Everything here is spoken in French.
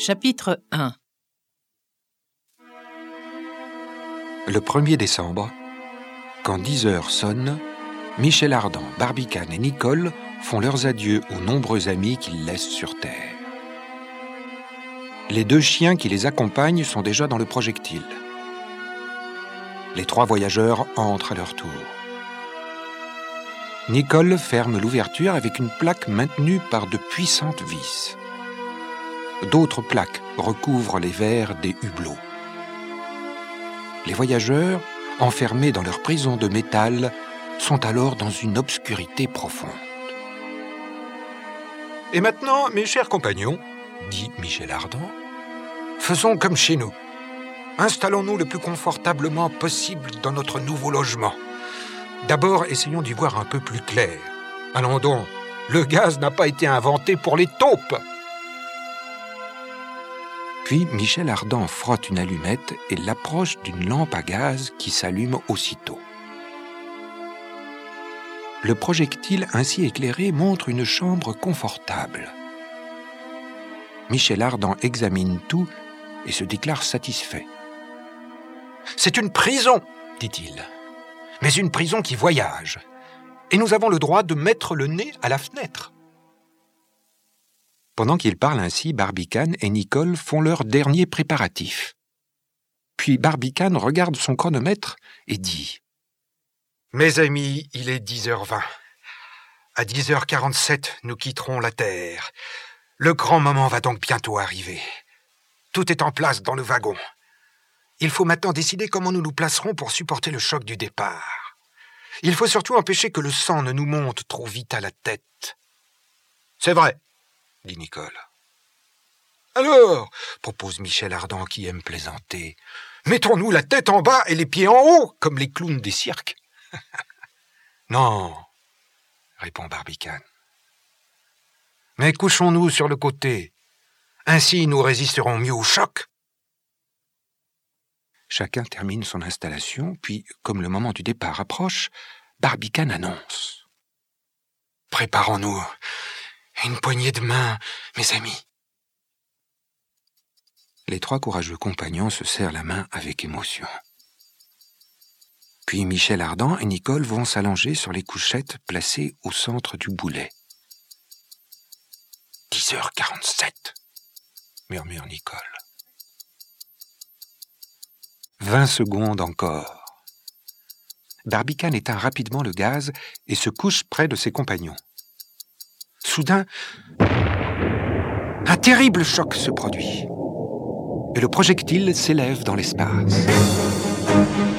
Chapitre 1. Le 1er décembre, quand 10 heures sonnent, Michel Ardan, Barbicane et Nicole font leurs adieux aux nombreux amis qu'ils laissent sur Terre. Les 2 chiens qui les accompagnent sont déjà dans le projectile. Les 3 voyageurs entrent à leur tour. Nicole ferme l'ouverture avec une plaque maintenue par de puissantes vis. D'autres plaques recouvrent les verres des hublots. Les voyageurs, enfermés dans leur prison de métal, sont alors dans une obscurité profonde. « Et maintenant, mes chers compagnons, dit Michel Ardan, faisons comme chez nous. Installons-nous le plus confortablement possible dans notre nouveau logement. D'abord, essayons d'y voir un peu plus clair. Allons donc, le gaz n'a pas été inventé pour les taupes. » Puis Michel Ardan frotte une allumette et l'approche d'une lampe à gaz qui s'allume aussitôt. Le projectile ainsi éclairé montre une chambre confortable. Michel Ardan examine tout et se déclare satisfait. « C'est une prison, dit-il, mais une prison qui voyage. Et nous avons le droit de mettre le nez à la fenêtre. » Pendant qu'il parle ainsi, Barbicane et Nicole font leur dernier préparatif. Puis Barbicane regarde son chronomètre et dit « Mes amis, il est 10h20. À 10h47, nous quitterons la Terre. Le grand moment va donc bientôt arriver. Tout est en place dans le wagon. Il faut maintenant décider comment nous nous placerons pour supporter le choc du départ. Il faut surtout empêcher que le sang ne nous monte trop vite à la tête. »« C'est vrai, » dit Nicole. « Alors, propose Michel Ardan qui aime plaisanter, mettons-nous la tête en bas et les pieds en haut, comme les clowns des cirques. »« Non, répond Barbicane. Mais couchons-nous sur le côté. Ainsi, nous résisterons mieux au choc. » Chacun termine son installation, puis, comme le moment du départ approche, Barbicane annonce. « Préparons-nous. Une poignée de main, mes amis. » Les 3 courageux compagnons se serrent la main avec émotion. Puis Michel Ardan et Nicole vont s'allonger sur les couchettes placées au centre du boulet. « 10h47, murmure Nicole. 20 secondes encore. Barbicane éteint rapidement le gaz et se couche près de ses compagnons. Soudain, un terrible choc se produit et le projectile s'élève dans l'espace.